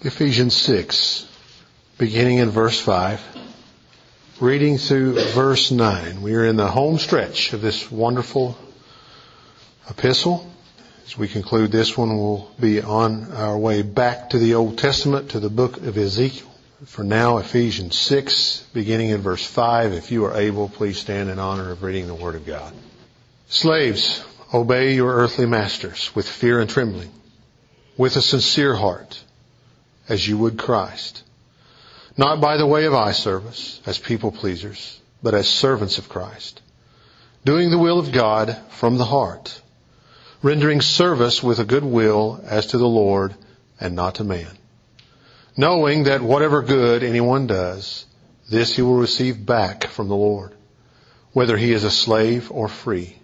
Ephesians 6, beginning in verse 5, reading through verse 9. We are in the home stretch of this wonderful epistle. As we conclude this one, we'll be on our way back to the Old Testament, to the book of Ezekiel. For now, Ephesians 6, beginning in verse 5. If you are able, please stand in honor of reading the Word of God. Slaves, obey your earthly masters with fear and trembling, with a sincere heart, as you would Christ, not by the way of eye service, as people pleasers, but as servants of Christ, doing the will of God from the heart, rendering service with a good will as to the Lord and not to man, knowing that whatever good anyone does, this he will receive back from the Lord, whether he is a slave or free.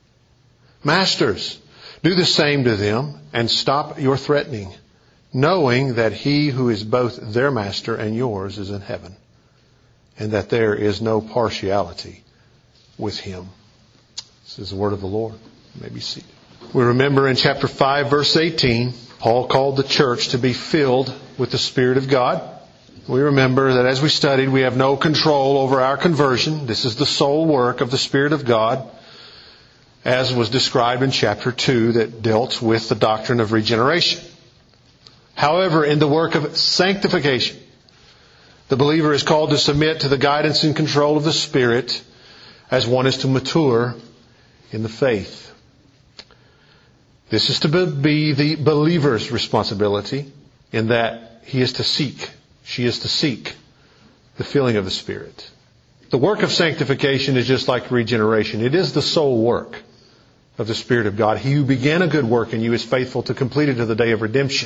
Masters, do the same to them and stop your threatening, knowing that he who is both their master and yours is in heaven, and that there is no partiality with him. This is the word of the Lord. You may be seated. We remember in chapter 5, verse 18, Paul called the church to be filled with the Spirit of God. We remember that as we studied, we have no control over our conversion. This is the sole work of the Spirit of God, as was described in chapter 2 that dealt with the doctrine of regeneration. However, in the work of sanctification, the believer is called to submit to the guidance and control of the Spirit as one is to mature in the faith. This is to be the believer's responsibility, in that he is to seek, she is to seek the filling of the Spirit. The work of sanctification is just like regeneration. It is the sole work of the Spirit of God. He who began a good work in you is faithful to complete it to the day of redemption.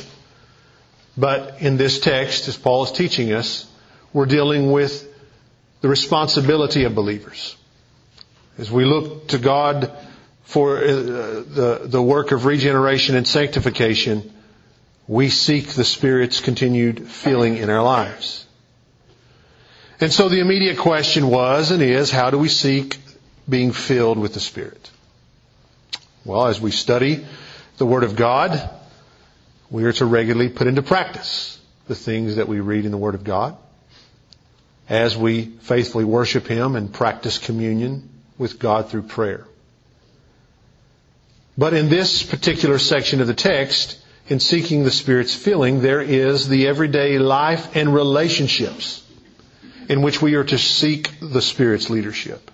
But in this text, as Paul is teaching us, we're dealing with the responsibility of believers. As we look to God for the work of regeneration and sanctification, we seek the Spirit's continued filling in our lives. And so the immediate question was and is, how do we seek being filled with the Spirit? Well, as we study the Word of God, we are to regularly put into practice the things that we read in the Word of God, as we faithfully worship Him and practice communion with God through prayer. But in this particular section of the text, in seeking the Spirit's filling, there is the everyday life and relationships in which we are to seek the Spirit's leadership.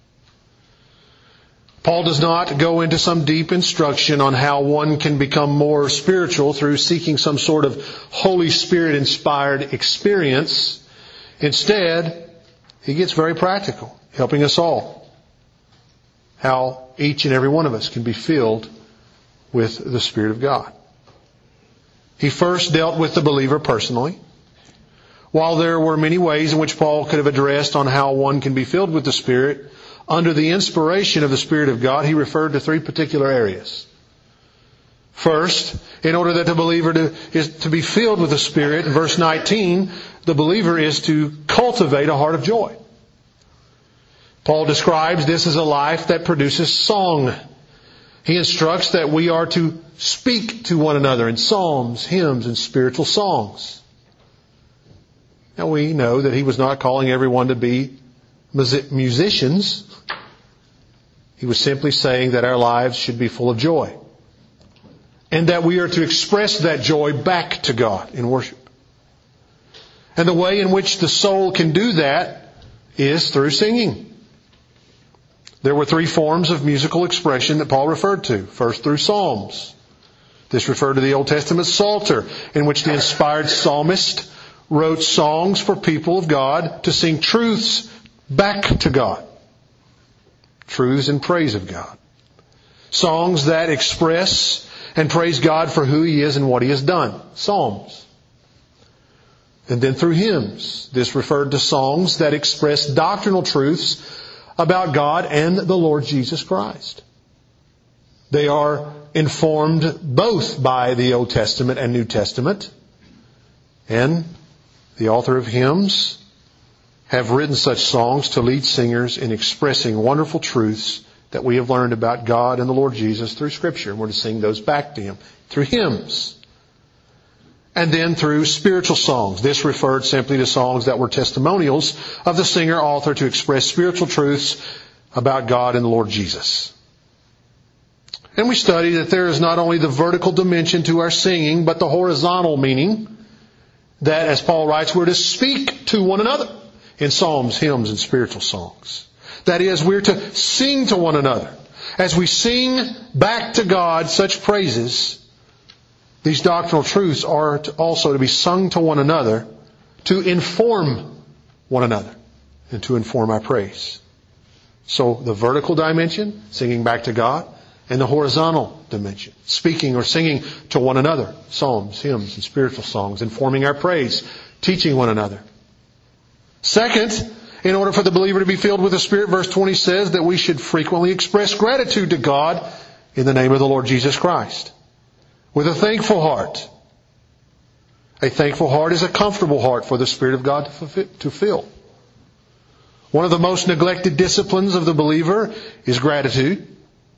Paul does not go into some deep instruction on how one can become more spiritual through seeking some sort of Holy Spirit-inspired experience. Instead, he gets very practical, helping us all how each and every one of us can be filled with the Spirit of God. He first dealt with the believer personally. While there were many ways in which Paul could have addressed on how one can be filled with the Spirit, under the inspiration of the Spirit of God, he referred to three particular areas. First, in order that the believer is to be filled with the Spirit, in verse 19, the believer is to cultivate a heart of joy. Paul describes this as a life that produces song. He instructs that we are to speak to one another in psalms, hymns, and spiritual songs. Now we know that he was not calling everyone to be musicians. He was simply saying that our lives should be full of joy, and that we are to express that joy back to God in worship. And the way in which the soul can do that is through singing. There were three forms of musical expression that Paul referred to. First, through psalms. This referred to the Old Testament Psalter, in which the inspired psalmist wrote songs for people of God to sing truths back to God. Truths in praise of God. Songs that express and praise God for who He is and what He has done. Psalms. And then through hymns. This referred to songs that express doctrinal truths about God and the Lord Jesus Christ. They are informed both by the Old Testament and New Testament. And the author of hymns have written such songs to lead singers in expressing wonderful truths that we have learned about God and the Lord Jesus through Scripture. And we're to sing those back to Him through hymns. and then through spiritual songs. This referred simply to songs that were testimonials of the singer-author to express spiritual truths about God and the Lord Jesus. And we studied that there is not only the vertical dimension to our singing, but the horizontal meaning that, as Paul writes, we're to speak to one another in psalms, hymns, and spiritual songs. That is, we're to sing to one another. As we sing back to God such praises, these doctrinal truths are also to be sung to one another to inform one another and to inform our praise. So the vertical dimension, singing back to God, and the horizontal dimension, speaking or singing to one another, psalms, hymns, and spiritual songs, informing our praise, teaching one another. Second, in order for the believer to be filled with the Spirit, verse 20 says that we should frequently express gratitude to God in the name of the Lord Jesus Christ, with a thankful heart. A thankful heart is a comfortable heart for the Spirit of God to fill. One of the most neglected disciplines of the believer is gratitude.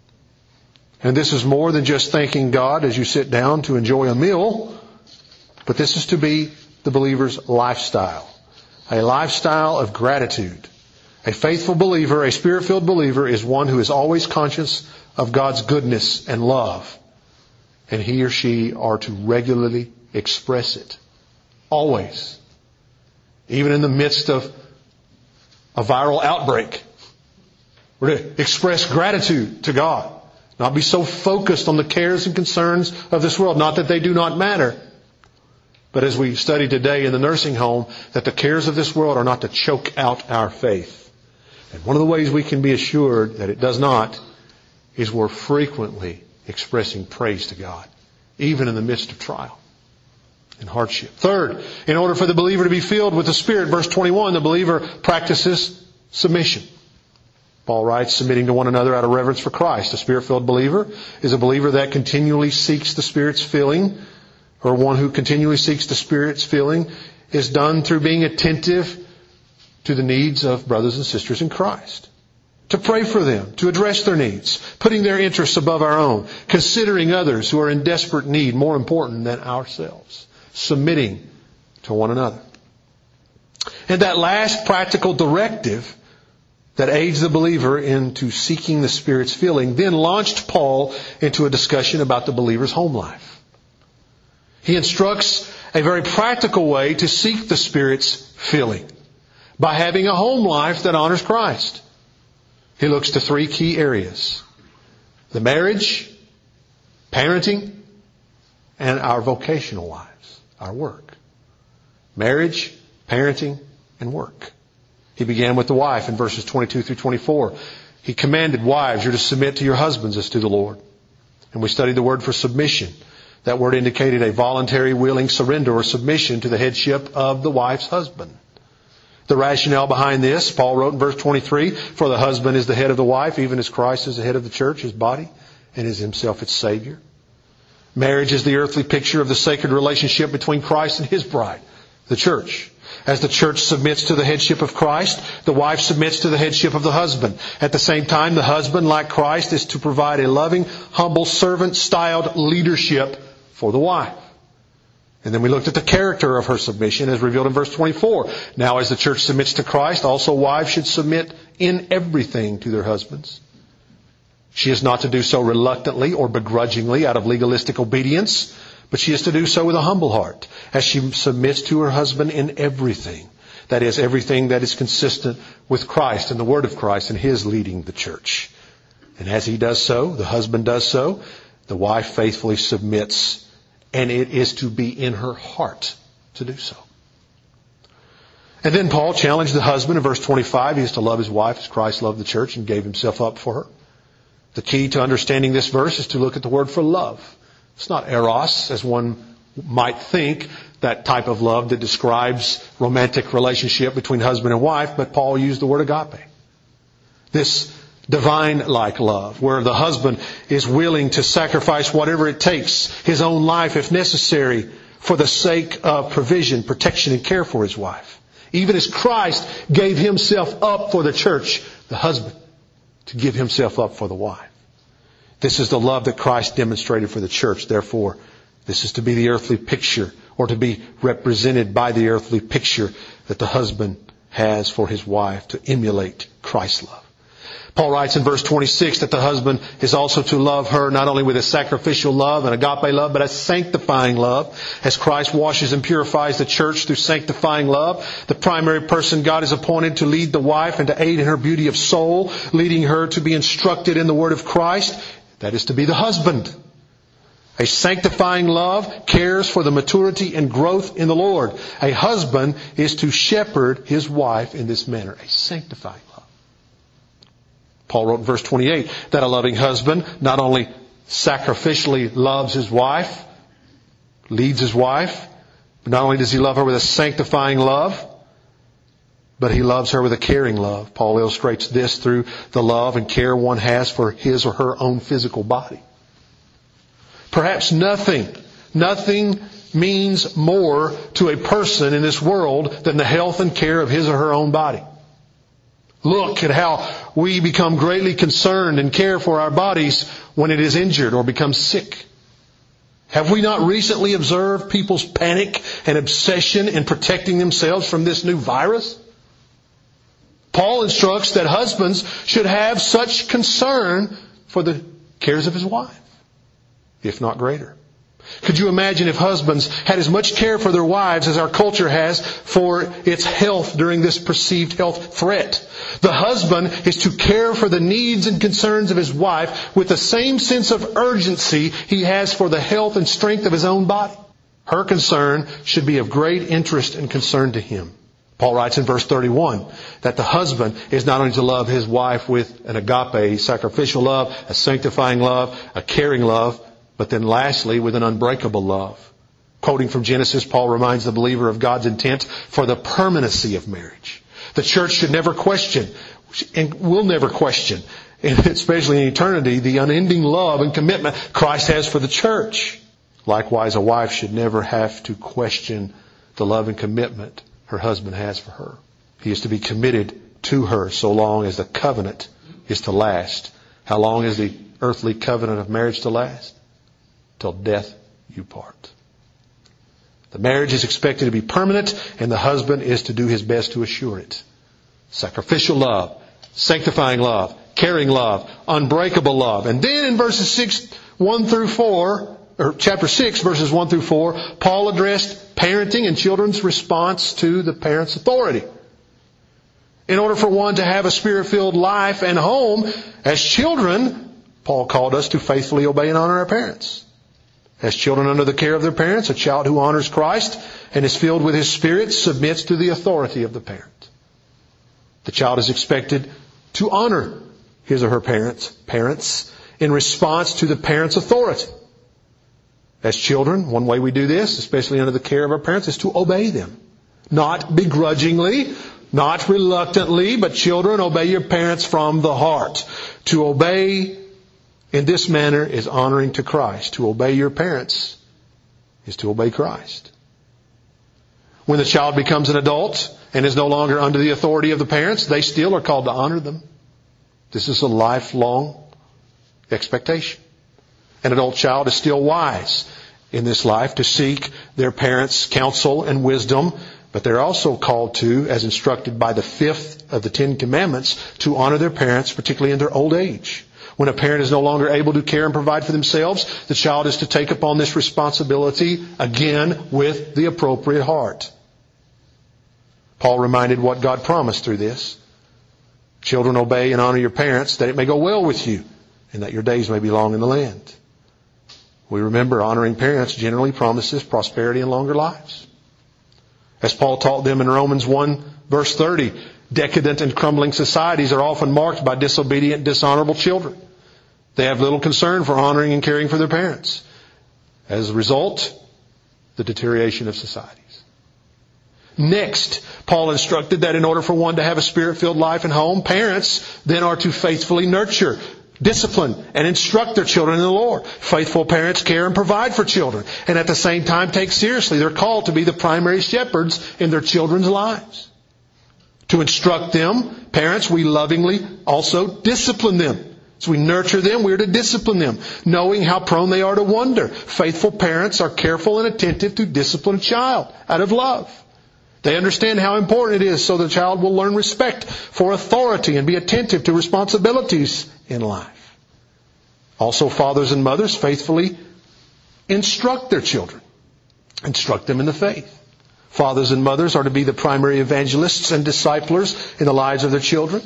And this is more than just thanking God as you sit down to enjoy a meal, but this is to be the believer's lifestyle. A lifestyle of gratitude. A faithful believer, a Spirit-filled believer, is one who is always conscious of God's goodness and love. And he or she are to regularly express it. Always. Even in the midst of a viral outbreak. We're to express gratitude to God. Not be so focused on the cares and concerns of this world. Not that they do not matter. But as we study today in the nursing home, that the cares of this world are not to choke out our faith. And one of the ways we can be assured that it does not is we're frequently expressing praise to God, even in the midst of trial and hardship. Third, in order for the believer to be filled with the Spirit, verse 21, the believer practices submission. Paul writes, submitting to one another out of reverence for Christ. A Spirit-filled believer is a believer that continually seeks the Spirit's filling, or one who continually seeks the Spirit's filling is done through being attentive to the needs of brothers and sisters in Christ. To pray for them, to address their needs, putting their interests above our own, considering others who are in desperate need more important than ourselves, submitting to one another. And that last practical directive that aids the believer into seeking the Spirit's filling then launched Paul into a discussion about the believer's home life. He instructs a very practical way to seek the Spirit's filling by having a home life that honors Christ. He looks to three key areas: the marriage, parenting, and our vocational lives, our work. Marriage, parenting, and work. He began with the wife in verses 22 through 24. He commanded wives, you're to submit to your husbands as to the Lord. And we studied the word for submission. That word indicated a voluntary, willing surrender or submission to the headship of the wife's husband. The rationale behind this, Paul wrote in verse 23, for the husband is the head of the wife, even as Christ is the head of the church, his body, and is himself its Savior. Marriage is the earthly picture of the sacred relationship between Christ and his bride, the church. As the church submits to the headship of Christ, the wife submits to the headship of the husband. At the same time, the husband, like Christ, is to provide a loving, humble, servant-styled leadership for the wife. And then we looked at the character of her submission as revealed in verse 24. Now, as the church submits to Christ, also wives should submit in everything to their husbands. She is not to do so reluctantly or begrudgingly out of legalistic obedience, but she is to do so with a humble heart, as she submits to her husband in everything. That is, everything that is consistent with Christ and the Word of Christ and His leading the church. And as he does so, the husband does so, the wife faithfully submits, and it is to be in her heart to do so. And then Paul challenged the husband in verse 25. He is to love his wife as Christ loved the church and gave himself up for her. The key to understanding this verse is to look at the word for love. It's not eros, as one might think, that type of love that describes romantic relationship between husband and wife, but Paul used the word agape. This divine-like love, where the husband is willing to sacrifice whatever it takes, his own life if necessary, for the sake of provision, protection, and care for his wife. Even as Christ gave himself up for the church, the husband to give himself up for the wife. This is the love that Christ demonstrated for the church. Therefore, this is to be the earthly picture or to be represented by the earthly picture that the husband has for his wife, to emulate Christ's love. Paul writes in verse 26 that the husband is also to love her not only with a sacrificial love and agape love, but a sanctifying love. As Christ washes and purifies the church through sanctifying love, the primary person God has appointed to lead the wife and to aid in her beauty of soul, leading her to be instructed in the word of Christ, that is to be the husband. A sanctifying love cares for the maturity and growth in the Lord. A husband is to shepherd his wife in this manner, a sanctifying love. Paul wrote in verse 28 that a loving husband not only sacrificially loves his wife, leads his wife, but not only does he love her with a sanctifying love, but he loves her with a caring love. Paul illustrates this through the love and care one has for his or her own physical body. Perhaps nothing means more to a person in this world than the health and care of his or her own body. Look at how we become greatly concerned and care for our bodies when it is injured or becomes sick. Have we not recently observed people's panic and obsession in protecting themselves from this new virus? Paul instructs that husbands should have such concern for the cares of his wife, if not greater. Could you imagine if husbands had as much care for their wives as our culture has for its health during this perceived health threat? The husband is to care for the needs and concerns of his wife with the same sense of urgency he has for the health and strength of his own body. Her concern should be of great interest and concern to him. Paul writes in verse 31 that the husband is not only to love his wife with an agape, sacrificial love, a sanctifying love, a caring love, but then lastly, with an unbreakable love. Quoting from Genesis, Paul reminds the believer of God's intent for the permanency of marriage. The church should never question, and will never question, especially in eternity, the unending love and commitment Christ has for the church. Likewise, a wife should never have to question the love and commitment her husband has for her. He is to be committed to her so long as the covenant is to last. How long is the earthly covenant of marriage to last? Till death you part. The marriage is expected to be permanent, and the husband is to do his best to assure it. Sacrificial love, sanctifying love, caring love, unbreakable love. And then in chapter 6, verses 1 through 4, Paul addressed parenting and children's response to the parent's authority. In order for one to have a Spirit-filled life and home, as children, Paul called us to faithfully obey and honor our parents. As children under the care of their parents, a child who honors Christ and is filled with His Spirit submits to the authority of the parent. The child is expected to honor his or her parents in response to the parent's authority. As children, one way we do this, especially under the care of our parents, is to obey them. Not begrudgingly, not reluctantly, but children, obey your parents from the heart. To obey in this manner is honoring to Christ. To obey your parents is to obey Christ. When the child becomes an adult and is no longer under the authority of the parents, they still are called to honor them. This is a lifelong expectation. An adult child is still wise in this life to seek their parents' counsel and wisdom, but they're also called to, as instructed by the 5th of the 10 Commandments, to honor their parents, particularly in their old age. When a parent is no longer able to care and provide for themselves, the child is to take upon this responsibility again with the appropriate heart. Paul reminded what God promised through this. Children, obey and honor your parents, that it may go well with you, and that your days may be long in the land. We remember honoring parents generally promises prosperity and longer lives. As Paul taught them in Romans 1, verse 30, decadent and crumbling societies are often marked by disobedient, dishonorable children. They have little concern for honoring and caring for their parents. As a result, the deterioration of societies. Next, Paul instructed that in order for one to have a Spirit-filled life and home, parents then are to faithfully nurture, discipline, and instruct their children in the Lord. Faithful parents care and provide for children, and at the same time take seriously their call to be the primary shepherds in their children's lives. To instruct them, parents, we lovingly also discipline them As we nurture them, we are to discipline them, knowing how prone they are to wander. Faithful parents are careful and attentive to discipline a child out of love. They understand how important it is so the child will learn respect for authority and be attentive to responsibilities in life. Also, fathers and mothers faithfully instruct their children. Instruct them in the faith. Fathers and mothers are to be the primary evangelists and disciplers in the lives of their children.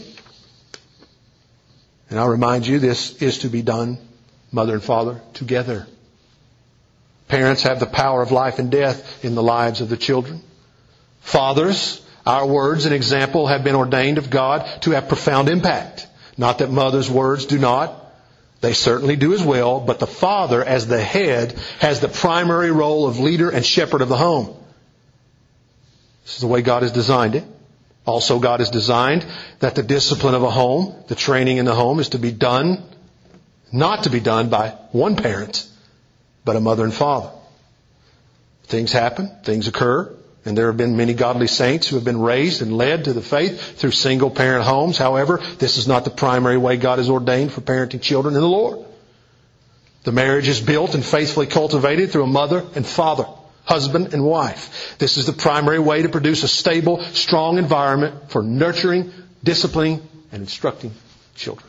And I'll remind you, this is to be done, mother and father, together. Parents have the power of life and death in the lives of the children. Fathers, our words and example have been ordained of God to have profound impact. Not that mothers' words do not. They certainly do as well, but the father, as the head, has the primary role of leader and shepherd of the home. This is the way God has designed it. Also, God has designed that the discipline of a home, the training in the home, is to be done, not to be done by one parent, but a mother and father. Things happen, things occur, and there have been many godly saints who have been raised and led to the faith through single-parent homes. However, this is not the primary way God has ordained for parenting children in the Lord. The marriage is built and faithfully cultivated through a mother and father, husband and wife. This is the primary way to produce a stable, strong environment for nurturing, disciplining, and instructing children.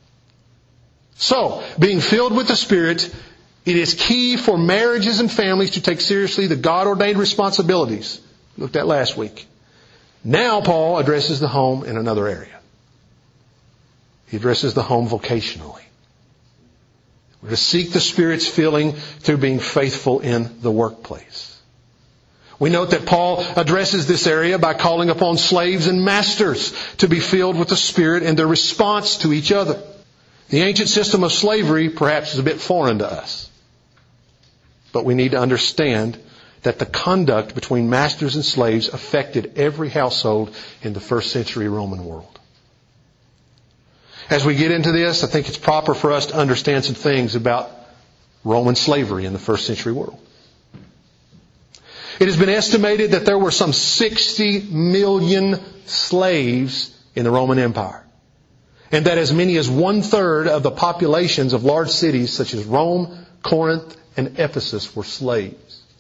So, being filled with the Spirit, it is key for marriages and families to take seriously the God-ordained responsibilities we looked at last week. Now Paul addresses the home in another area. He addresses the home vocationally. We're to seek the Spirit's filling through being faithful in the workplace. We note that Paul addresses this area by calling upon slaves and masters to be filled with the Spirit in their response to each other. The ancient system of slavery perhaps is a bit foreign to us. But we need to understand that the conduct between masters and slaves affected every household in the first century Roman world. As we get into this, I think it's proper for us to understand some things about Roman slavery in the first century world. It has been estimated that there were some 60 million slaves in the Roman Empire, and that as many as 1/3 of the populations of large cities such as Rome, Corinth, and Ephesus were slaves.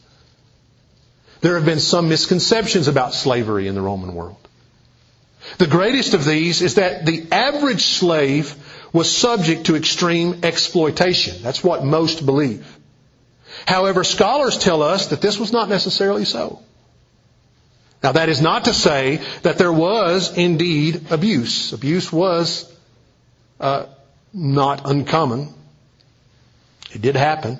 There have been some misconceptions about slavery in the Roman world. The greatest of these is that the average slave was subject to extreme exploitation. That's what most believe. However, scholars tell us that this was not necessarily so. Now, that is not to say that there was indeed abuse. Abuse was not uncommon. It did happen.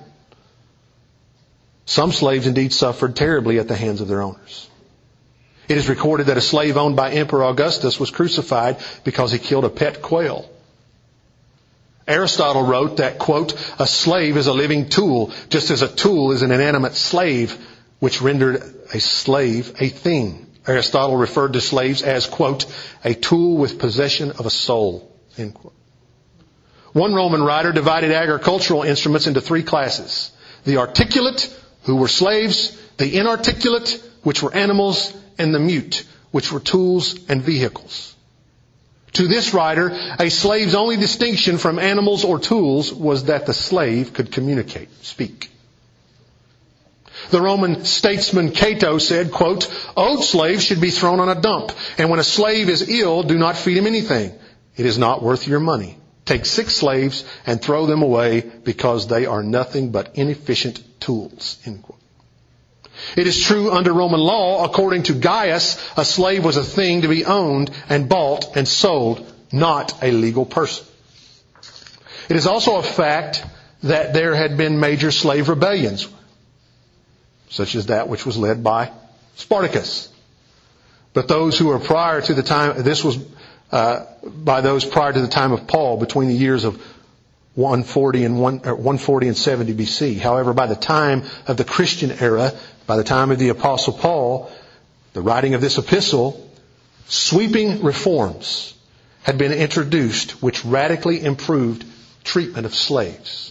Some slaves indeed suffered terribly at the hands of their owners. It is recorded that a slave owned by Emperor Augustus was crucified because he killed a pet quail. Aristotle wrote that, quote, "A slave is a living tool, just as a tool is an inanimate slave, which rendered a slave a thing." Aristotle referred to slaves as, quote, "a tool with possession of a soul," end quote. One Roman writer divided agricultural instruments into 3 classes. The articulate, who were slaves, the inarticulate, which were animals, and the mute, which were tools and vehicles. To this writer, a slave's only distinction from animals or tools was that the slave could communicate, speak. The Roman statesman Cato said, quote, "Old slaves should be thrown on a dump, and when a slave is ill, do not feed him anything. It is not worth your money. Take 6 slaves and throw them away because they are nothing but inefficient tools," end quote. It is true under Roman law, according to Gaius, a slave was a thing to be owned and bought and sold, not a legal person. It is also a fact that there had been major slave rebellions, such as that which was led by Spartacus. But those who were prior to the time, this was by those prior to the time of Paul, between the years of 140 and 70 BC. However, by the time of the Christian era, by the time of the Apostle Paul, the writing of this epistle, sweeping reforms had been introduced which radically improved treatment of slaves.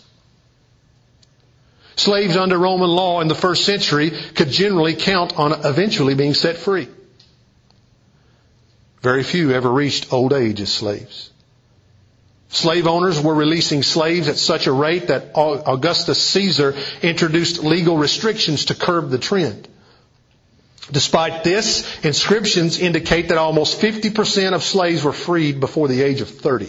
Slaves under Roman law in the first century could generally count on eventually being set free. Very few ever reached old age as slaves. Slave owners were releasing slaves at such a rate that Augustus Caesar introduced legal restrictions to curb the trend. Despite this, inscriptions indicate that almost 50% of slaves were freed before the age of 30.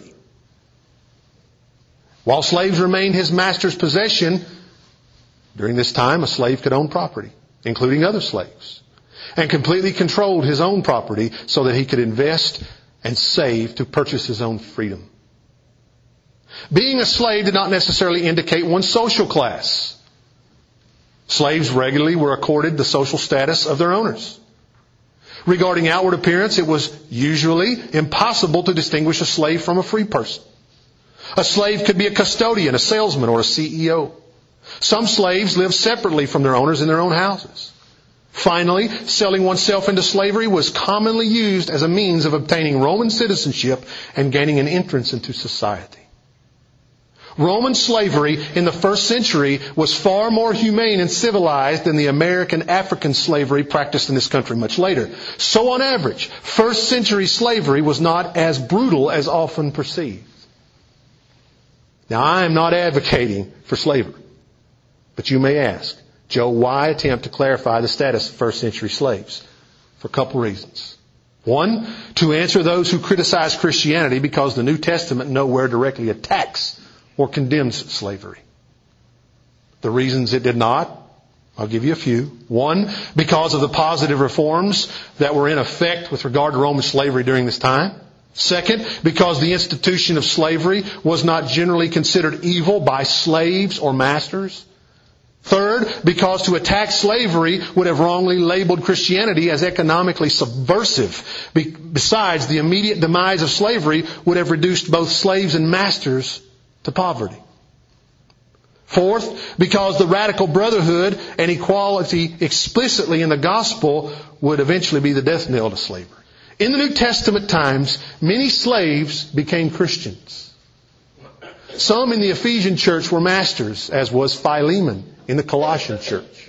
While slaves remained his master's possession, during this time a slave could own property, including other slaves, and completely controlled his own property so that he could invest and save to purchase his own freedom. Being a slave did not necessarily indicate one's social class. Slaves regularly were accorded the social status of their owners. Regarding outward appearance, it was usually impossible to distinguish a slave from a free person. A slave could be a custodian, a salesman, or a CEO. Some slaves lived separately from their owners in their own houses. Finally, selling oneself into slavery was commonly used as a means of obtaining Roman citizenship and gaining an entrance into society. Roman slavery in the first century was far more humane and civilized than the American African slavery practiced in this country much later. So on average, first century slavery was not as brutal as often perceived. Now, I am not advocating for slavery, but you may ask, Joe, why attempt to clarify the status of first century slaves? For a couple reasons. One, to answer those who criticize Christianity because the New Testament nowhere directly attacks or condemns slavery. The reasons it did not, I'll give you a few. One, because of the positive reforms that were in effect with regard to Roman slavery during this time. Second, because the institution of slavery was not generally considered evil by slaves or masters. Third, because to attack slavery would have wrongly labeled Christianity as economically subversive. Besides, the immediate demise of slavery would have reduced both slaves and masters to poverty. Fourth, because the radical brotherhood and equality explicitly in the gospel would eventually be the death knell to slavery. In the New Testament times, many slaves became Christians. Some in the Ephesian church were masters, as was Philemon in the Colossian church.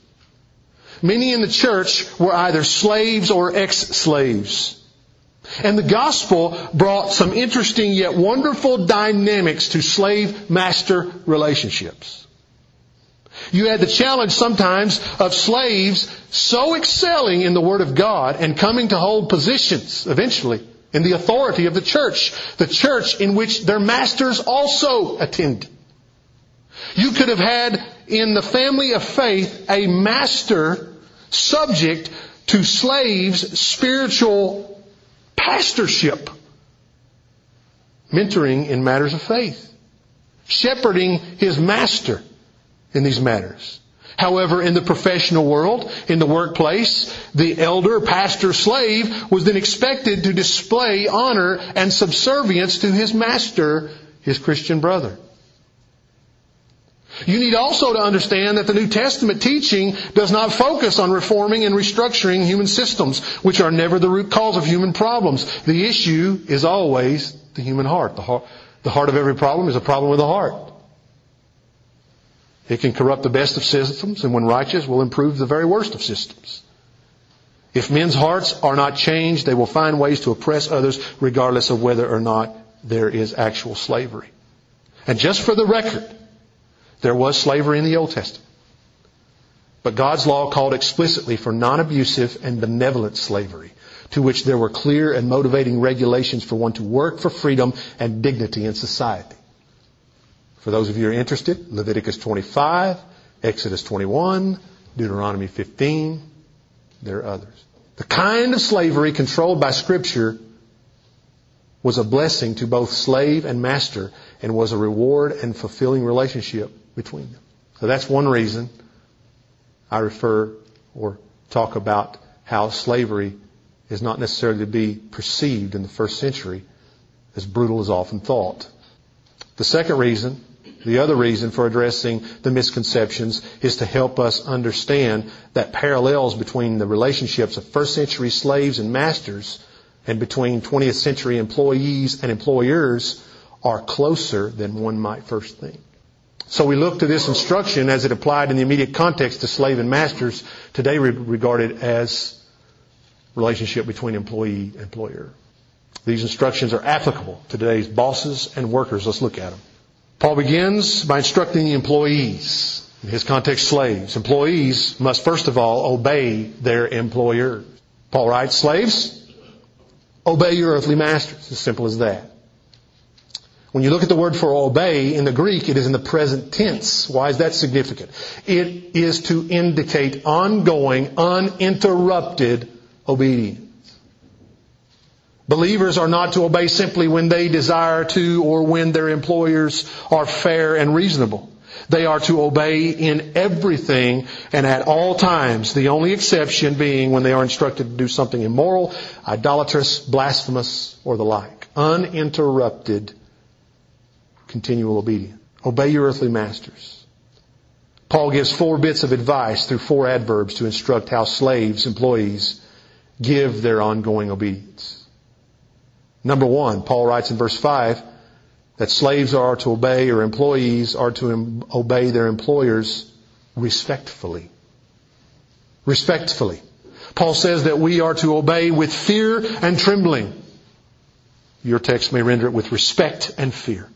Many in the church were either slaves or ex-slaves. And the gospel brought some interesting yet wonderful dynamics to slave-master relationships. You had the challenge sometimes of slaves so excelling in the Word of God and coming to hold positions eventually in the authority of the church in which their masters also attended. You could have had in the family of faith a master subject to slaves' spiritual pastorship, mentoring in matters of faith, shepherding his master in these matters. However, in the professional world, in the workplace, the elder, pastor, slave was then expected to display honor and subservience to his master, his Christian brother. You need also to understand that the New Testament teaching does not focus on reforming and restructuring human systems, which are never the root cause of human problems. The issue is always the human heart. The heart of every problem is a problem with the heart. It can corrupt the best of systems, and when righteous, will improve the very worst of systems. If men's hearts are not changed, they will find ways to oppress others regardless of whether or not there is actual slavery. And just for the record, there was slavery in the Old Testament. But God's law called explicitly for non-abusive and benevolent slavery, to which there were clear and motivating regulations for one to work for freedom and dignity in society. For those of you who are interested, Leviticus 25, Exodus 21, Deuteronomy 15, there are others. The kind of slavery controlled by Scripture was a blessing to both slave and master and was a reward and fulfilling relationship between them. So that's one reason I refer or talk about how slavery is not necessarily to be perceived in the first century as brutal as often thought. The second reason, the other reason for addressing the misconceptions is to help us understand that parallels between the relationships of first century slaves and masters and between 20th century employees and employers are closer than one might first think. So we look to this instruction as it applied in the immediate context to slave and masters, today regarded as relationship between employee and employer. These instructions are applicable to today's bosses and workers. Let's look at them. Paul begins by instructing the employees. In his context, slaves. Employees must first of all obey their employer. Paul writes, slaves, obey your earthly masters. As simple as that. When you look at the word for obey in the Greek, it is in the present tense. Why is that significant? It is to indicate ongoing, uninterrupted obedience. Believers are not to obey simply when they desire to or when their employers are fair and reasonable. They are to obey in everything and at all times, the only exception being when they are instructed to do something immoral, idolatrous, blasphemous, or the like. Uninterrupted, continual obedience. Obey your earthly masters. Paul gives 4 bits of advice through 4 adverbs to instruct how slaves, employees, give their ongoing obedience. Number 1, Paul writes in verse 5 that slaves are to obey, or employees are to obey their employers respectfully. Respectfully. Paul says that we are to obey with fear and trembling. Your text may render it with respect and fear.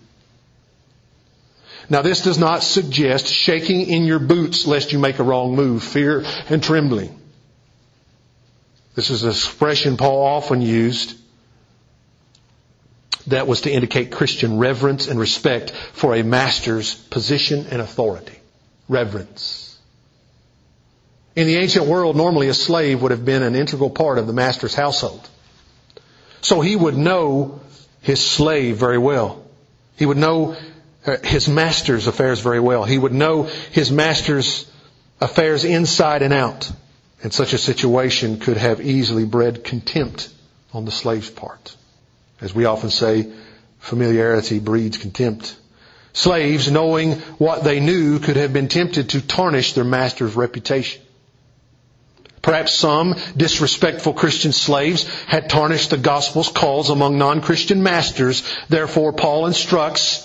Now this does not suggest shaking in your boots lest you make a wrong move. Fear and trembling. This is an expression Paul often used that was to indicate Christian reverence and respect for a master's position and authority. Reverence. In the ancient world, normally a slave would have been an integral part of the master's household. So he would know his slave very well. He would know his master's affairs very well. He would know his master's affairs inside and out. And such a situation could have easily bred contempt on the slave's part. As we often say, familiarity breeds contempt. Slaves, knowing what they knew, could have been tempted to tarnish their master's reputation. Perhaps some disrespectful Christian slaves had tarnished the gospel's cause among non-Christian masters. Therefore, Paul instructs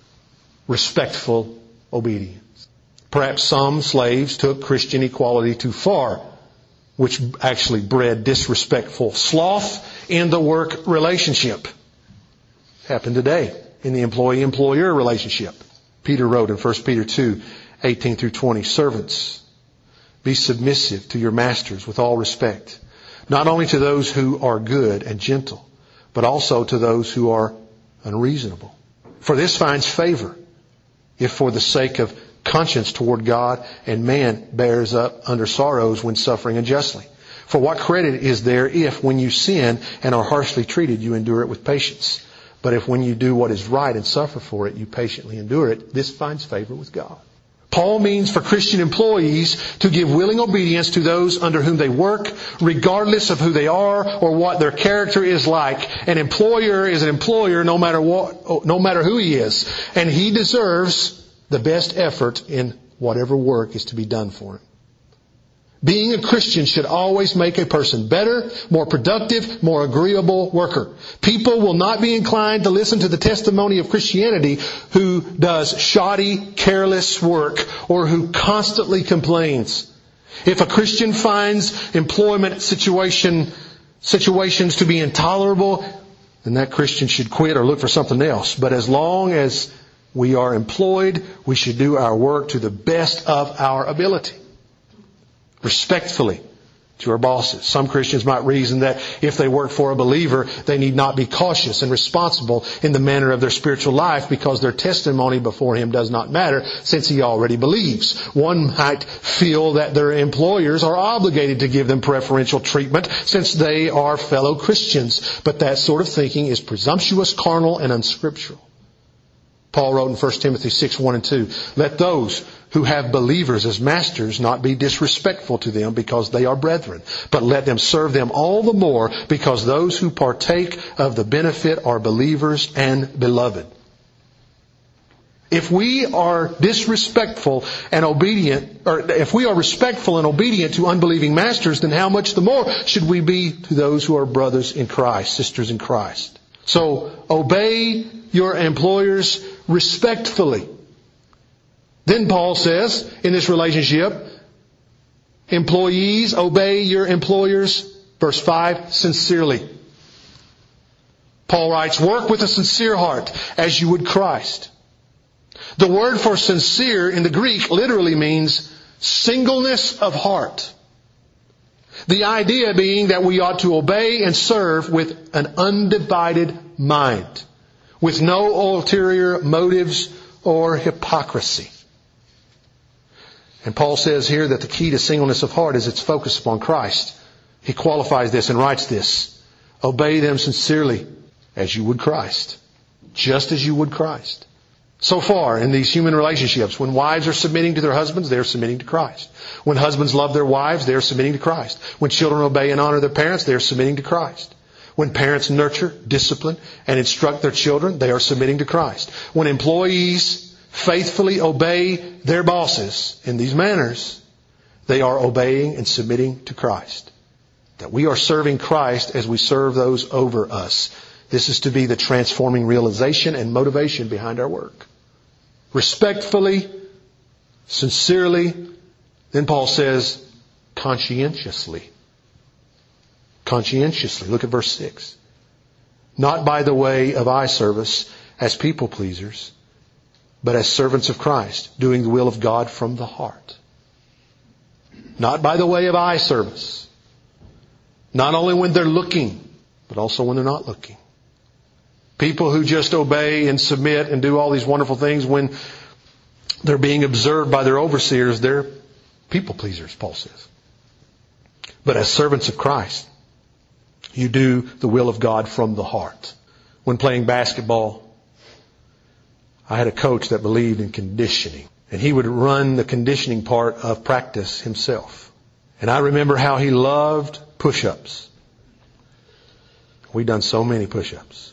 respectful obedience. Perhaps some slaves took Christian equality too far, which actually bred disrespectful sloth in the work relationship. Happened today in the employee-employer relationship. Peter wrote in 1 Peter 2, 18 through 20, servants, be submissive to your masters with all respect, not only to those who are good and gentle, but also to those who are unreasonable. For this finds favor, if for the sake of conscience toward God and man bears up under sorrows when suffering unjustly. For what credit is there if, when you sin and are harshly treated, you endure it with patience? But if when you do what is right and suffer for it, you patiently endure it, this finds favor with God. Paul means for Christian employees to give willing obedience to those under whom they work, regardless of who they are or what their character is like. An employer is an employer no matter who he is. And he deserves the best effort in whatever work is to be done for him. Being a Christian should always make a person better, more productive, more agreeable worker. People will not be inclined to listen to the testimony of Christianity who does shoddy, careless work or who constantly complains. If a Christian finds employment situations to be intolerable, then that Christian should quit or look for something else. But as long as we are employed, we should do our work to the best of our ability. Respectfully to our bosses. Some Christians might reason that if they work for a believer, they need not be cautious and responsible in the manner of their spiritual life because their testimony before him does not matter since he already believes. One might feel that their employers are obligated to give them preferential treatment since they are fellow Christians. But that sort of thinking is presumptuous, carnal, and unscriptural. Paul wrote in 1 Timothy 6, 1 and 2, let those who have believers as masters not be disrespectful to them because they are brethren, but let them serve them all the more because those who partake of the benefit are believers and beloved. If we are disrespectful and obedient, or if we are respectful and obedient to unbelieving masters, then how much the more should we be to those who are brothers in Christ, sisters in Christ? So obey your employers respectfully. Then Paul says, in this relationship, employees, obey your employers, verse 5, sincerely. Paul writes, work with a sincere heart as you would Christ. The word for sincere in the Greek literally means singleness of heart. The idea being that we ought to obey and serve with an undivided mind, with no ulterior motives or hypocrisy. And Paul says here that the key to singleness of heart is its focus upon Christ. He qualifies this and writes this: obey them sincerely as you would Christ. Just as you would Christ. So far in these human relationships, when wives are submitting to their husbands, they are submitting to Christ. When husbands love their wives, they are submitting to Christ. When children obey and honor their parents, they are submitting to Christ. When parents nurture, discipline, and instruct their children, they are submitting to Christ. When employees faithfully obey their bosses in these manners, they are obeying and submitting to Christ. That we are serving Christ as we serve those over us. This is to be the transforming realization and motivation behind our work. Respectfully, sincerely, then Paul says, conscientiously. Conscientiously. Look at verse 6. Not by the way of eye service as people pleasers, but as servants of Christ, doing the will of God from the heart. Not by the way of eye service. Not only when they're looking, but also when they're not looking. People who just obey and submit and do all these wonderful things when they're being observed by their overseers, they're people pleasers, Paul says. But as servants of Christ, you do the will of God from the heart. When playing basketball, I had a coach that believed in conditioning. And he would run the conditioning part of practice himself. And I remember how he loved push-ups. We've done so many push-ups.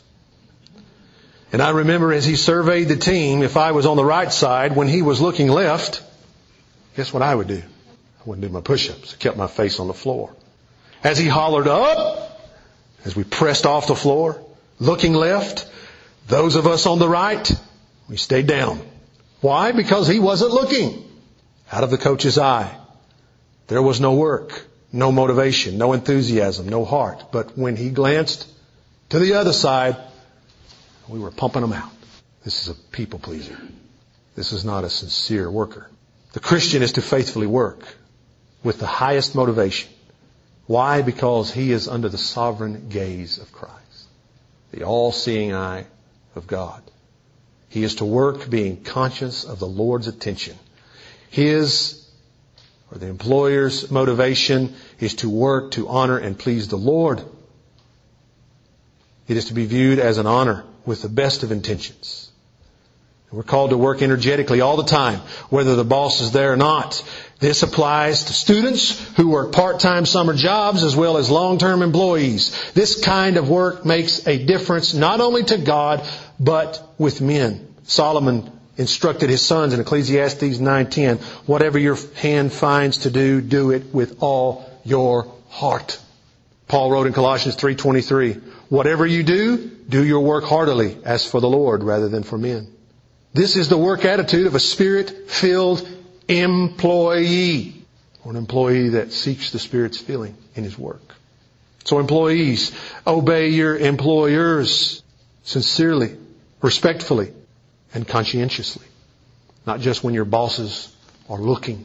And I remember as he surveyed the team, if I was on the right side, when he was looking left, guess what I would do? I wouldn't do my push-ups. I kept my face on the floor. As he hollered up, as we pressed off the floor, looking left, those of us on the right, we stayed down. Why? Because he wasn't looking. Out of the coach's eye, there was no work, no motivation, no enthusiasm, no heart. But when he glanced to the other side, we were pumping them out. This is a people pleaser. This is not a sincere worker. The Christian is to faithfully work with the highest motivation. Why? Because he is under the sovereign gaze of Christ, the all-seeing eye of God. He is to work being conscious of the Lord's attention. His, or the employer's motivation, is to work to honor and please the Lord. It is to be viewed as an honor with the best of intentions. We're called to work energetically all the time, whether the boss is there or not. This applies to students who work part-time summer jobs as well as long-term employees. This kind of work makes a difference not only to God, but with men. Solomon instructed his sons in Ecclesiastes 9:10, whatever your hand finds to do, do it with all your heart. Paul wrote in Colossians 3:23, whatever you do, do your work heartily as for the Lord rather than for men. This is the work attitude of a Spirit-filled employee, or an employee that seeks the Spirit's filling in his work. So employees, obey your employers sincerely, respectfully, and conscientiously. Not just when your bosses are looking,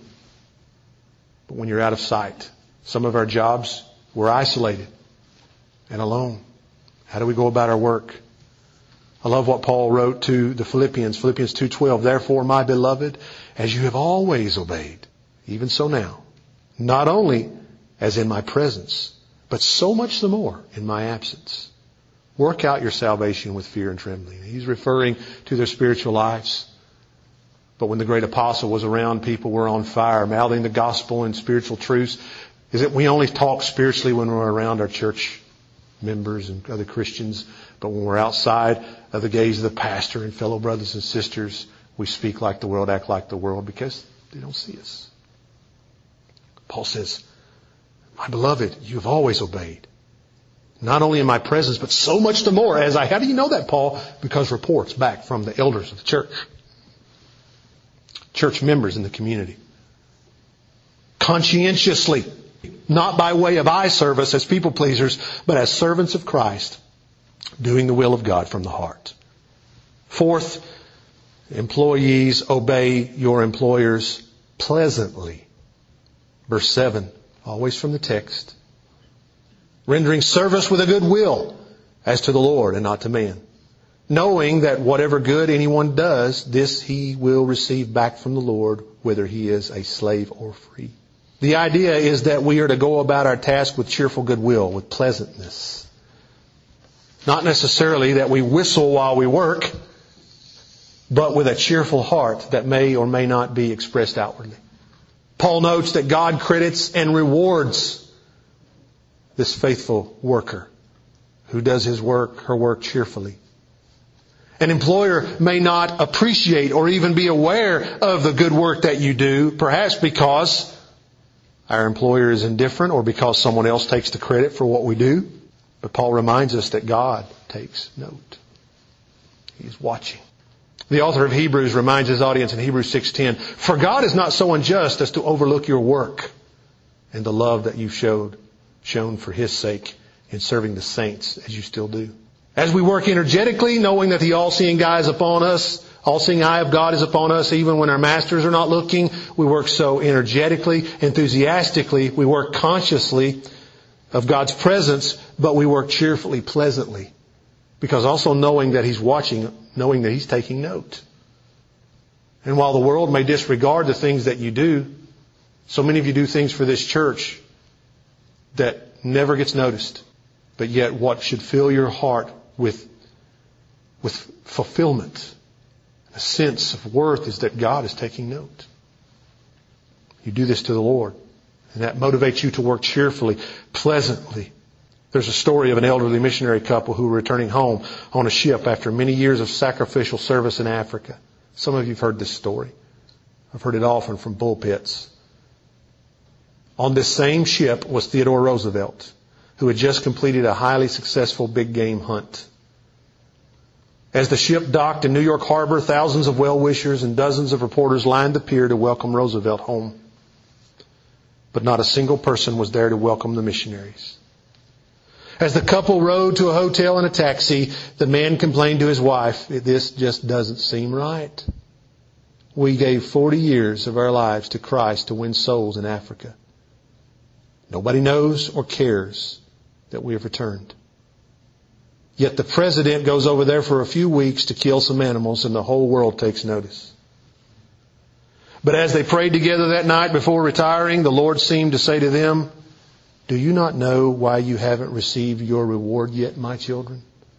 but when you're out of sight. Some of our jobs, we're isolated and alone. How do we go about our work? I love what Paul wrote to the Philippians 2:12. Therefore, my beloved, as you have always obeyed, even so now, not only as in my presence, but so much the more in my absence. Work out your salvation with fear and trembling. He's referring to their spiritual lives. But when the great apostle was around, people were on fire, mouthing the gospel and spiritual truths. Is it we only talk spiritually when we're around our church members and other Christians, but when we're outside of the gaze of the pastor and fellow brothers and sisters, we speak like the world, act like the world, because they don't see us. Paul says, my beloved, you have always obeyed. Not only in my presence, but so much the more as how do you know that, Paul? Because reports back from the elders of the church. Church members in the community. Conscientiously. Not by way of eye service as people pleasers, but as servants of Christ. Doing the will of God from the heart. Fourth, employees, obey your employers pleasantly. Verse 7, always from the text. Rendering service with a good will, as to the Lord and not to man. Knowing that whatever good anyone does, this he will receive back from the Lord, whether he is a slave or free. The idea is that we are to go about our task with cheerful goodwill, with pleasantness. Not necessarily that we whistle while we work, but with a cheerful heart that may or may not be expressed outwardly. Paul notes that God credits and rewards this faithful worker who does his work, her work cheerfully. An employer may not appreciate or even be aware of the good work that you do, perhaps because our employer is indifferent or because someone else takes the credit for what we do. But Paul reminds us that God takes note. He's watching. The author of Hebrews reminds his audience in Hebrews 6:10, "For God is not so unjust as to overlook your work and the love that you've shown for His sake in serving the saints as you still do." As we work energetically, knowing that the all-seeing eye is upon us, all-seeing eye of God is upon us, even when our masters are not looking, we work so energetically, enthusiastically, we work consciously of God's presence, but we work cheerfully, pleasantly. Because also knowing that He's watching, knowing that He's taking note. And while the world may disregard the things that you do, so many of you do things for this church that never gets noticed. But yet what should fill your heart with fulfillment, a sense of worth, is that God is taking note. You do this to the Lord. And that motivates you to work cheerfully, pleasantly. There's a story of an elderly missionary couple who were returning home on a ship after many years of sacrificial service in Africa. Some of you have heard this story. I've heard it often from pulpits. On this same ship was Theodore Roosevelt, who had just completed a highly successful big game hunt. As the ship docked in New York Harbor, thousands of well-wishers and dozens of reporters lined the pier to welcome Roosevelt home. But not a single person was there to welcome the missionaries. As the couple rode to a hotel in a taxi, the man complained to his wife, "This just doesn't seem right. We gave 40 years of our lives to Christ to win souls in Africa. Nobody knows or cares that we have returned. Yet the president goes over there for a few weeks to kill some animals and the whole world takes notice." But as they prayed together that night before retiring, the Lord seemed to say to them, "Do you not know why you haven't received your reward yet, my children?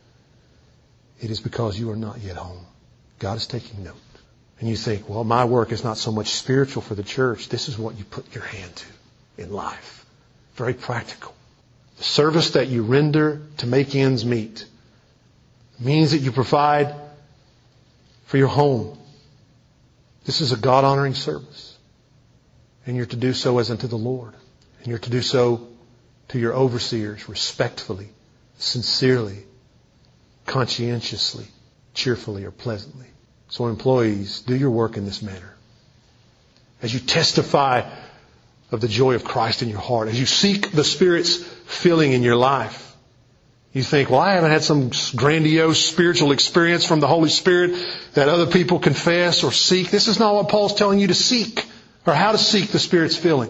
It is because you are not yet home." God is taking note. And you think, well, my work is not so much spiritual for the church. This is what you put your hand to in life. Very practical. The service that you render to make ends meet means that you provide for your home. This is a God-honoring service. And you're to do so as unto the Lord. And you're to do so to your overseers respectfully, sincerely, conscientiously, cheerfully, or pleasantly. So employees, do your work in this manner. As you testify of the joy of Christ in your heart, as you seek the Spirit's filling in your life, you think, well, I haven't had some grandiose spiritual experience from the Holy Spirit that other people confess or seek. This is not what Paul's telling you to seek or how to seek the Spirit's filling.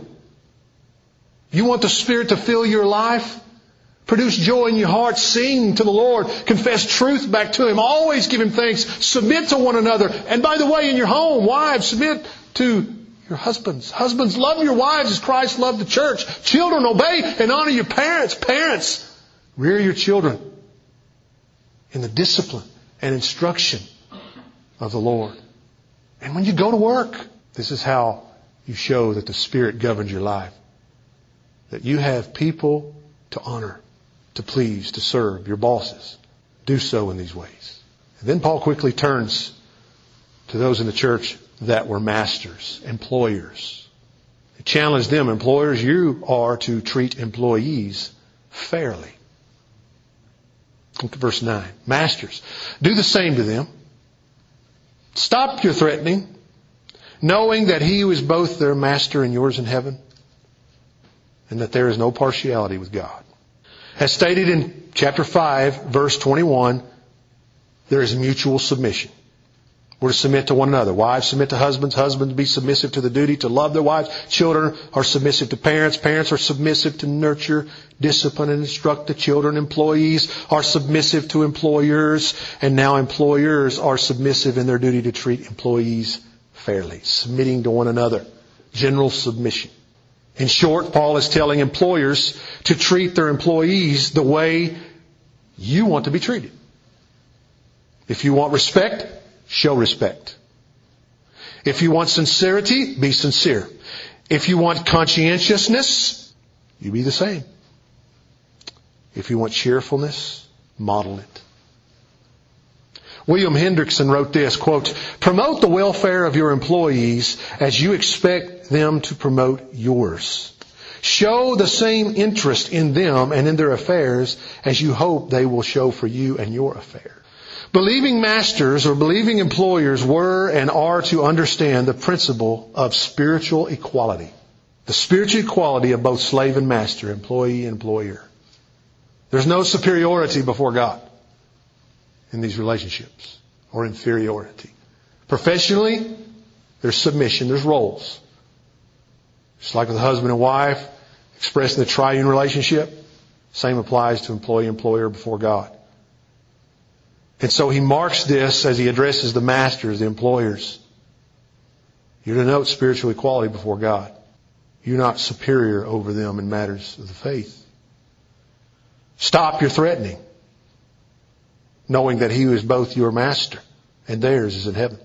You want the Spirit to fill your life? Produce joy in your heart. Sing to the Lord. Confess truth back to Him. Always give Him thanks. Submit to one another. And by the way, in your home, wives, submit to your husbands. Husbands, love your wives as Christ loved the church. Children, obey and honor your parents. Parents, rear your children in the discipline and instruction of the Lord. And when you go to work, this is how you show that the Spirit governs your life. That you have people to honor, to please, to serve, your bosses. Do so in these ways. And then Paul quickly turns to those in the church that were masters, employers. He challenged them, employers, you are to treat employees fairly. Look at verse 9. Masters, do the same to them. Stop your threatening, knowing that He who is both their master and yours in heaven, and that there is no partiality with God. As stated in chapter 5, verse 21, there is mutual submission. We're to submit to one another. Wives submit to husbands. Husbands be submissive to the duty to love their wives. Children are submissive to parents. Parents are submissive to nurture, discipline, and instruct the children. Employees are submissive to employers. And now employers are submissive in their duty to treat employees fairly. Submitting to one another. General submission. In short, Paul is telling employers to treat their employees the way you want to be treated. If you want respect, show respect. If you want sincerity, be sincere. If you want conscientiousness, you be the same. If you want cheerfulness, model it. William Hendrickson wrote this, quote, "Promote the welfare of your employees as you expect them to promote yours. Show the same interest in them and in their affairs as you hope they will show for you and your affairs." Believing masters or believing employers were and are to understand the principle of spiritual equality. The spiritual equality of both slave and master, employee and employer. There's no superiority before God in these relationships or inferiority. Professionally, there's submission, there's roles. Just like with husband and wife expressing the triune relationship, same applies to employee and employer before God. And so he marks this as he addresses the masters, the employers. You're to note spiritual equality before God. You're not superior over them in matters of the faith. Stop your threatening, knowing that he who is both your master and theirs is in heaven.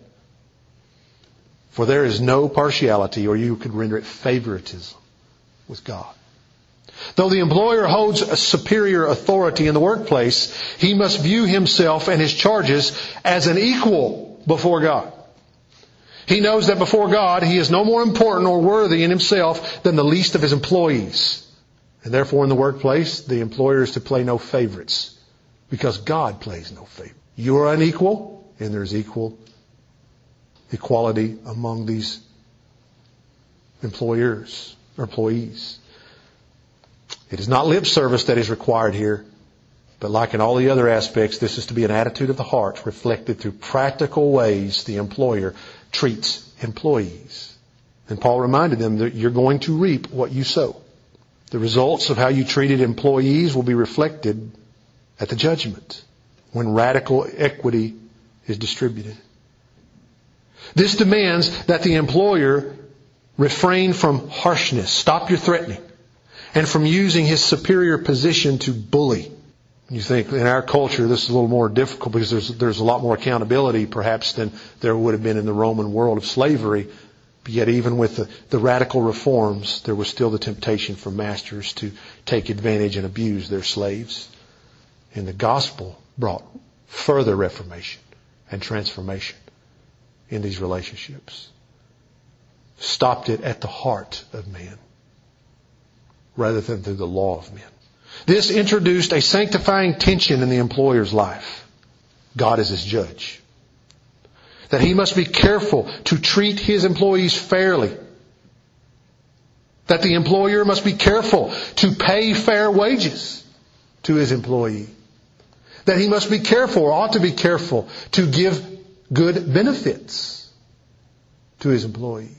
For there is no partiality, or you could render it favoritism, with God. Though the employer holds a superior authority in the workplace, he must view himself and his charges as an equal before God. He knows that before God, he is no more important or worthy in himself than the least of his employees. And therefore in the workplace, the employer is to play no favorites, because God plays no favorites. You are unequal, and there's equal equality among these employers or employees. It is not lip service that is required here, but like in all the other aspects, this is to be an attitude of the heart reflected through practical ways the employer treats employees. And Paul reminded them that you're going to reap what you sow. The results of how you treated employees will be reflected at the judgment when radical equity is distributed. This demands that the employer refrain from harshness, stop your threatening, and from using his superior position to bully. You think in our culture this is a little more difficult because there's a lot more accountability perhaps than there would have been in the Roman world of slavery. But yet even with the radical reforms, there was still the temptation for masters to take advantage and abuse their slaves. And the gospel brought further reformation and transformation in these relationships. Stopped it at the heart of man, rather than through the law of men. This introduced a sanctifying tension in the employer's life. God is his judge. That he must be careful to treat his employees fairly. That the employer must be careful to pay fair wages to his employee. That he must be careful, or ought to be careful, to give good benefits to his employees.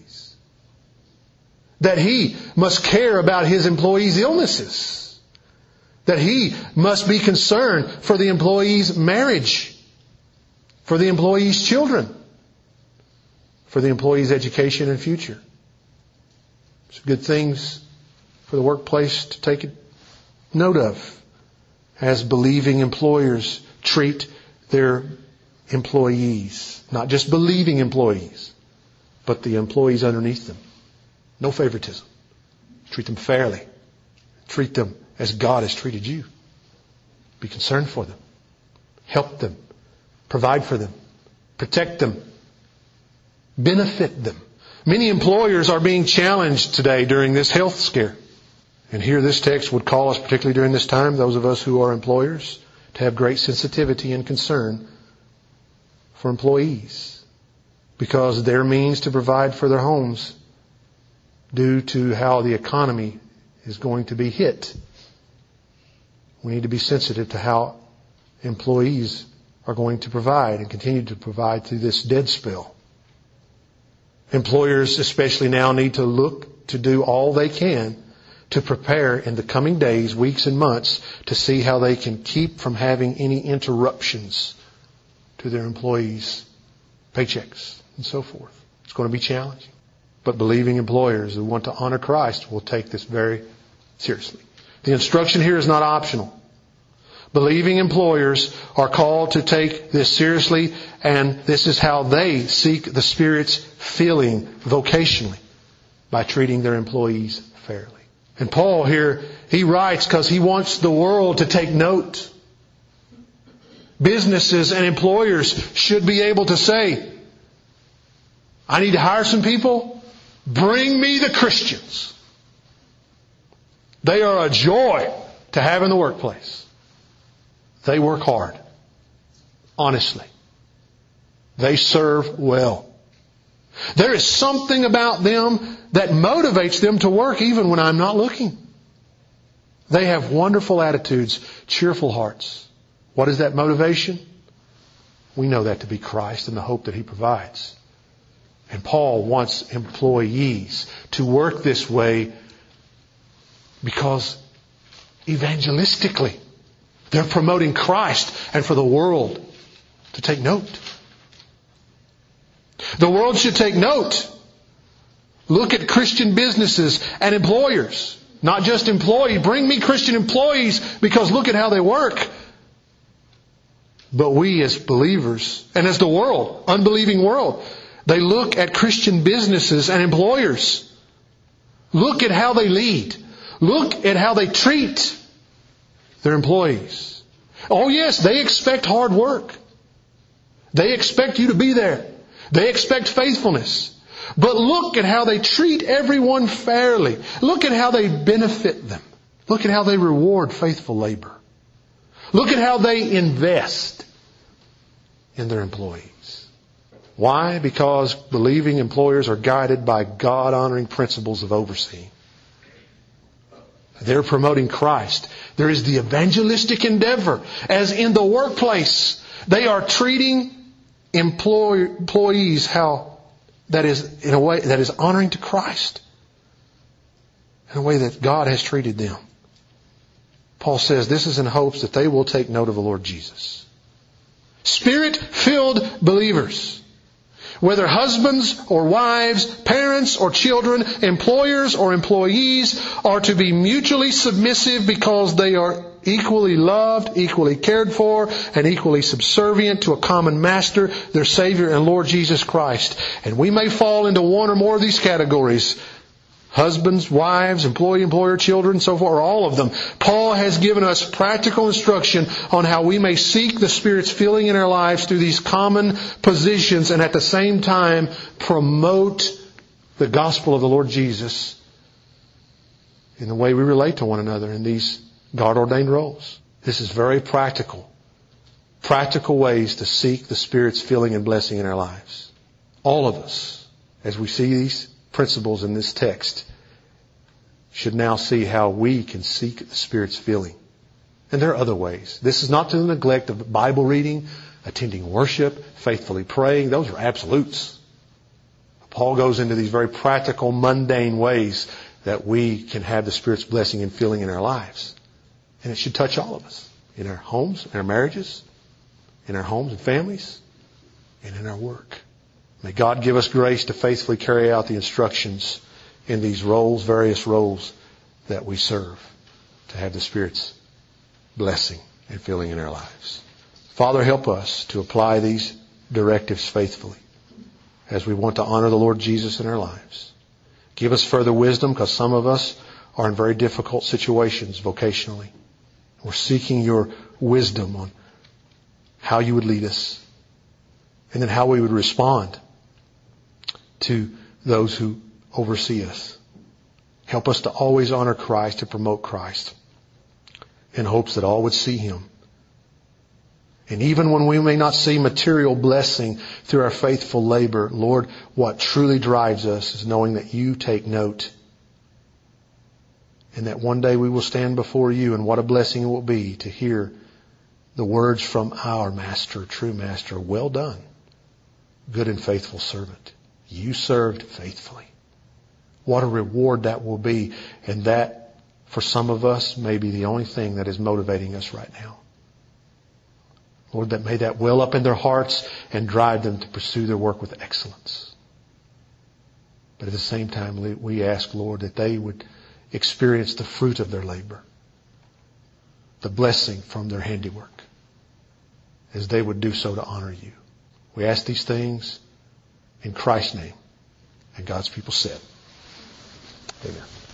That he must care about his employees' illnesses. That he must be concerned for the employee's marriage, for the employee's children, for the employee's education and future. It's good things for the workplace to take note of as believing employers treat their employees. Not just believing employees, but the employees underneath them. No favoritism. Treat them fairly. Treat them as God has treated you. Be concerned for them. Help them. Provide for them. Protect them. Benefit them. Many employers are being challenged today during this health scare. And here this text would call us, particularly during this time, those of us who are employers, to have great sensitivity and concern for employees, because their means to provide for their homes due to how the economy is going to be hit We need to be sensitive to how employees are going to provide and continue to provide through this dead spell. Employers especially now need to look to do all they can to prepare in the coming days, weeks, and months to see how they can keep from having any interruptions to their employees' paychecks and so forth. It's going to be challenging. But believing employers who want to honor Christ will take this very seriously. The instruction here is not optional. Believing employers are called to take this seriously, and this is how they seek the Spirit's filling vocationally, by treating their employees fairly. And Paul here, he writes because he wants the world to take note. Businesses and employers should be able to say, I need to hire some people. Bring me the Christians. They are a joy to have in the workplace. They work hard. Honestly. They serve well. There is something about them that motivates them to work even when I'm not looking. They have wonderful attitudes, cheerful hearts. What is that motivation? We know that to be Christ and the hope that He provides. And Paul wants employees to work this way because evangelistically they're promoting Christ and for the world to take note. The world should take note. Look at Christian businesses and employers. Not just employees. Bring me Christian employees because look at how they work. But we as believers and as the world, unbelieving world, they look at Christian businesses and employers. Look at how they lead. Look at how they treat their employees. Oh yes, they expect hard work. They expect you to be there. They expect faithfulness. But look at how they treat everyone fairly. Look at how they benefit them. Look at how they reward faithful labor. Look at how they invest in their employees. Why? Because believing employers are guided by God-honoring principles of overseeing. They're promoting Christ. There is the evangelistic endeavor. As in the workplace, they are treating employees how that is in a way that is honoring to Christ. In a way that God has treated them. Paul says this is in hopes that they will take note of the Lord Jesus. Spirit-filled believers, whether husbands or wives, parents or children, employers or employees, are to be mutually submissive because they are equally loved, equally cared for, and equally subservient to a common master, their Savior and Lord Jesus Christ. And we may fall into one or more of these categories. Husbands, wives, employee, employer, children, so forth, or all of them. Paul has given us practical instruction on how we may seek the Spirit's filling in our lives through these common positions and at the same time promote the gospel of the Lord Jesus in the way we relate to one another in these God-ordained roles. This is very practical. Practical ways to seek the Spirit's filling and blessing in our lives. All of us, as we see these principles in this text, should now see how we can seek the Spirit's filling. And there are other ways. This is not to the neglect of Bible reading, attending worship, faithfully praying. Those are absolutes. Paul goes into these very practical, mundane ways that we can have the Spirit's blessing and filling in our lives. And it should touch all of us. In our homes, in our marriages, in our homes and families, and in our work. May God give us grace to faithfully carry out the instructions in these roles, various roles that we serve, to have the Spirit's blessing and filling in our lives. Father, help us to apply these directives faithfully as we want to honor the Lord Jesus in our lives. Give us further wisdom, because some of us are in very difficult situations vocationally. We're seeking your wisdom on how you would lead us, and then how we would respond to those who oversee us. Help us to always honor Christ, to promote Christ, in hopes that all would see Him. And even when we may not see material blessing through our faithful labor, Lord, what truly drives us is knowing that you take note And that one day we will stand before you, and what a blessing it will be to hear the words from our Master, true Master, well done, good and faithful servant. You served faithfully. What a reward that will be. And that, for some of us, may be the only thing that is motivating us right now. Lord, that may that well up in their hearts and drive them to pursue their work with excellence. But at the same time, we ask, Lord, that they would experience the fruit of their labor, the blessing from their handiwork, as they would do so to honor you. We ask these things in Christ's name. And God's people said, amen.